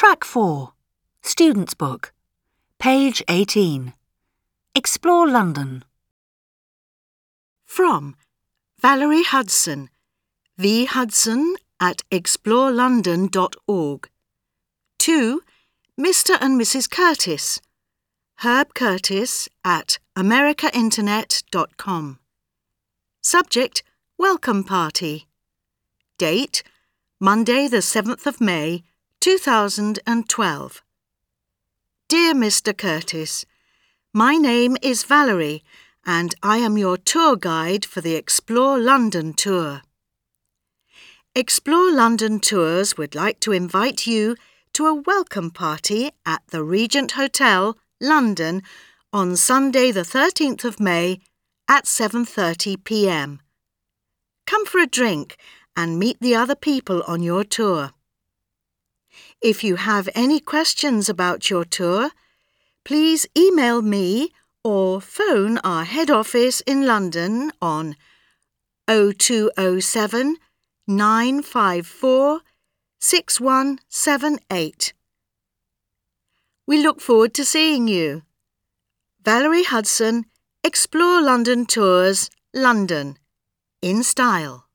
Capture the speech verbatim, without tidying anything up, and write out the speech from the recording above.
Track four, Student's Book, page eighteen. Explore London. From Valerie Hudson, v hudson at explore london dot org. To Mister and Missus Curtis, Herb Curtis at america internet dot com. Subject, Welcome Party. Date, Monday the seventh of May, two thousand twelve. Dear Mister Curtis, my name is Valerie and I am your tour guide for the Explore London tour. Explore London Tours would like to invite you to a welcome party at the Regent Hotel, London, on Sunday the thirteenth of May at seven thirty p m. Come for a drink and meet the other people on your tour. If you have any questions about your tour, please email me or phone our head office in London on oh two oh seven, nine five four, six one seven eight. We look forward to seeing you. Valerie Hudson, Explore London Tours, London, in style.